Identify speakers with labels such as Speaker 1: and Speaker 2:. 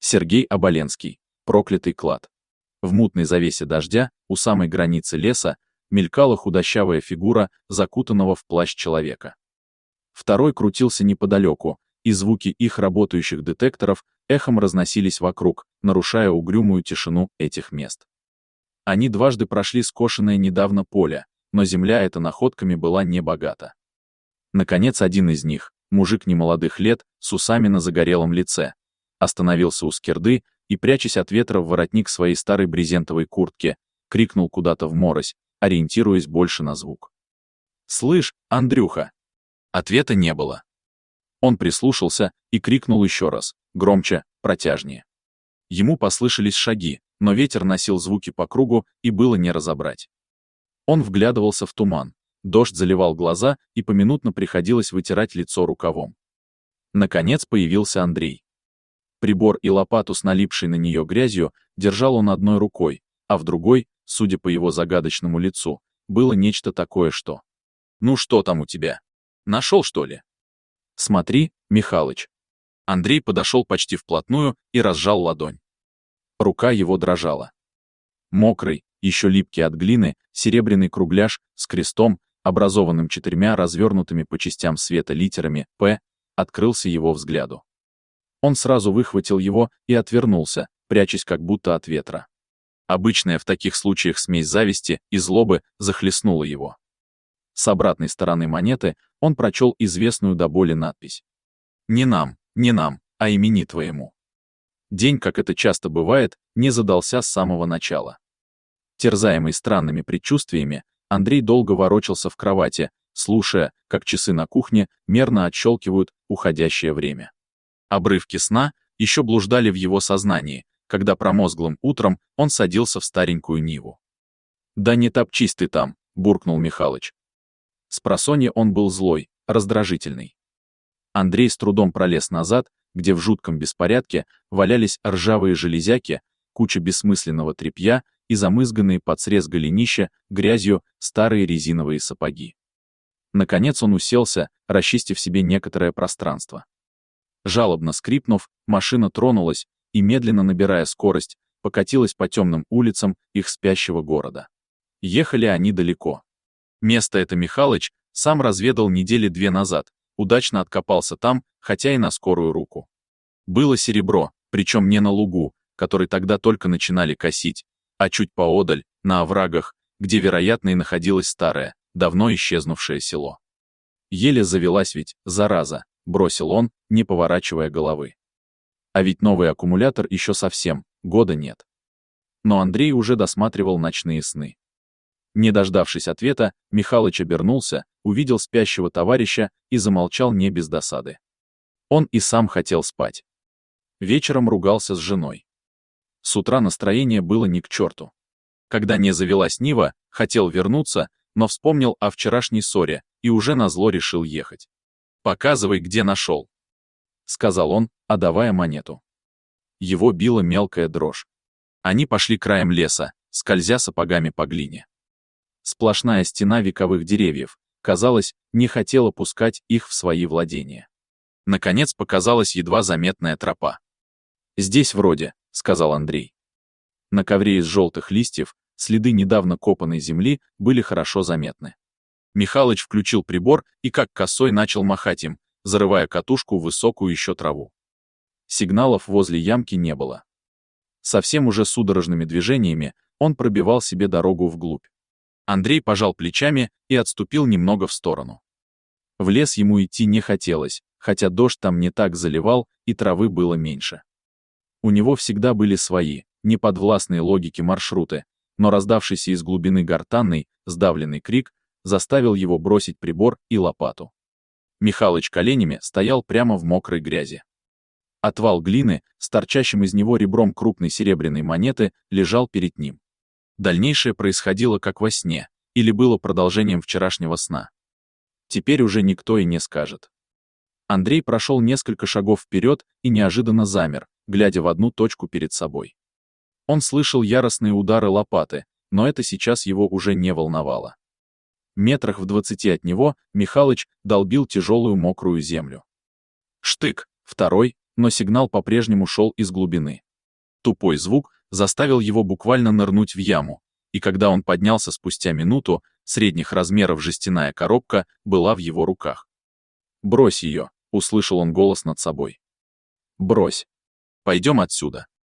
Speaker 1: Сергей Оболенский. Проклятый клад. В мутной завесе дождя, у самой границы леса, мелькала худощавая фигура закутанного в плащ человека. Второй крутился неподалеку, и звуки их работающих детекторов эхом разносились вокруг, нарушая угрюмую тишину этих мест. Они дважды прошли скошенное недавно поле, но земля эта находками была небогата. Наконец один из них, мужик немолодых лет, с усами на загорелом лице, остановился у скирды и, прячась от ветра в воротник своей старой брезентовой куртки, крикнул куда-то в морось, ориентируясь больше на звук. «Слышь, Андрюха!» Ответа не было. Он прислушался и крикнул еще раз, громче, протяжнее. Ему послышались шаги, но ветер носил звуки по кругу, и было не разобрать. Он вглядывался в туман, дождь заливал глаза, и поминутно приходилось вытирать лицо рукавом. Наконец появился Андрей. Прибор и лопату с налипшей на нее грязью держал он одной рукой, а в другой, судя по его загадочному лицу, было нечто такое, что... «Ну что там у тебя? Нашел, что ли?» «Смотри, Михалыч». Андрей подошел почти вплотную и разжал ладонь. Рука его дрожала. Мокрый, еще липкий от глины, серебряный кругляш с крестом, образованным 4 развернутыми по частям света литерами «П», открылся его взгляду. Он сразу выхватил его и отвернулся, прячась как будто от ветра. Обычная в таких случаях смесь зависти и злобы захлестнула его. С обратной стороны монеты он прочел известную до боли надпись. «Не нам, а имени твоему». День, как это часто бывает, не задался с самого начала. Терзаемый странными предчувствиями, Андрей долго ворочался в кровати, слушая, как часы на кухне мерно отщелкивают уходящее время. Обрывки сна еще блуждали в его сознании, когда промозглым утром он садился в старенькую Ниву. «Да не топчись ты там», — буркнул Михалыч. Спросонья он был злой, раздражительный. Андрей с трудом пролез назад, где в жутком беспорядке валялись ржавые железяки, куча бессмысленного тряпья и замызганные под срез голенища грязью старые резиновые сапоги. Наконец он уселся, расчистив себе некоторое пространство. Жалобно скрипнув, машина тронулась и, медленно набирая скорость, покатилась по темным улицам их спящего города. Ехали они далеко. Место это Михалыч сам разведал недели 2 назад, удачно откопался там, хотя и на скорую руку. Было серебро, причем не на лугу, который тогда только начинали косить, а чуть поодаль, на оврагах, где, вероятно, и находилось старое, давно исчезнувшее село. Еле завелась ведь, зараза, бросил он, не поворачивая головы. А ведь новый аккумулятор еще совсем, года нет. Но Андрей уже досматривал ночные сны. Не дождавшись ответа, Михалыч обернулся, увидел спящего товарища и замолчал не без досады. Он и сам хотел спать. Вечером ругался с женой. С утра настроение было ни к черту. Когда не завелась Нива, хотел вернуться, но вспомнил о вчерашней ссоре и уже назло решил ехать. «Показывай, где нашел», — сказал он, отдавая монету. Его била мелкая дрожь. Они пошли краем леса, скользя сапогами по глине. Сплошная стена вековых деревьев, казалось, не хотела пускать их в свои владения. Наконец показалась едва заметная тропа. «Здесь вроде», — сказал Андрей. На ковре из желтых листьев следы недавно копанной земли были хорошо заметны. Михалыч включил прибор и как косой начал махать им, зарывая катушку в высокую еще траву. Сигналов возле ямки не было. Совсем уже судорожными движениями он пробивал себе дорогу вглубь. Андрей пожал плечами и отступил немного в сторону. В лес ему идти не хотелось, хотя дождь там не так заливал и травы было меньше. У него всегда были свои, неподвластные логике маршруты, но раздавшийся из глубины гортанный, сдавленный крик заставил его бросить прибор и лопату. Михалыч коленями стоял прямо в мокрой грязи. Отвал глины с торчащим из него ребром крупной серебряной монеты лежал перед ним. Дальнейшее происходило как во сне, или было продолжением вчерашнего сна. Теперь уже никто и не скажет. Андрей прошел несколько шагов вперед и неожиданно замер, глядя в одну точку перед собой. Он слышал яростные удары лопаты, но это сейчас его уже не волновало. Метрах в 20 от него Михалыч долбил тяжелую мокрую землю. Штык, второй, но сигнал по-прежнему шел из глубины. Тупой звук заставил его буквально нырнуть в яму, и когда он поднялся спустя минуту, средних размеров жестяная коробка была в его руках. «Брось ее», — услышал он голос над собой. «Брось. Пойдем отсюда».